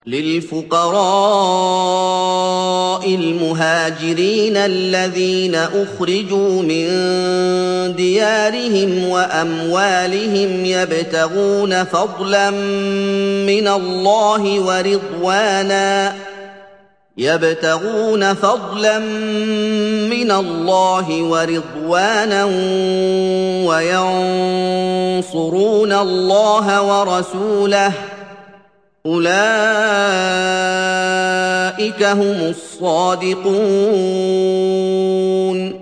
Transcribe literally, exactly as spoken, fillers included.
لِلْفُقَرَاءِ الْمُهَاجِرِينَ الَّذِينَ أُخْرِجُوا مِن دِيَارِهِمْ وَأَمْوَالِهِمْ يَبْتَغُونَ فَضْلًا مِّنَ اللَّهِ وَرِضْوَانًا يَبْتَغُونَ فَضْلًا مِّنَ اللَّهِ وَرِضْوَانًا وَيَنصُرُونَ اللَّهَ وَرَسُولَهُ أُولَٰئِكَ هُمُ الصَّادِقُونَ